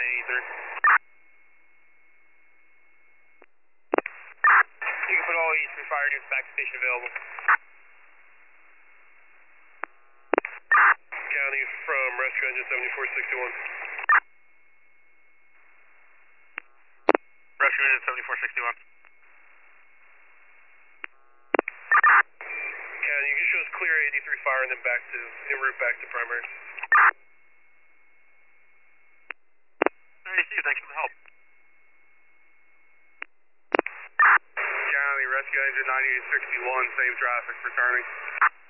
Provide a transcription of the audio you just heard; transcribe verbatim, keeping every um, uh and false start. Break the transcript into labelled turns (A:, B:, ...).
A: eighty-three. You can put all E three fire units back to station available. County from rescue engine seventy-four sixty-one. Rescue engine seventy-four sixty-one. County, you can show us clear eighty-three fire and then back to, en route back to primary. ninety-two, thanks for the help. County, rescue engine ninety-eight sixty-one, same traffic, returning.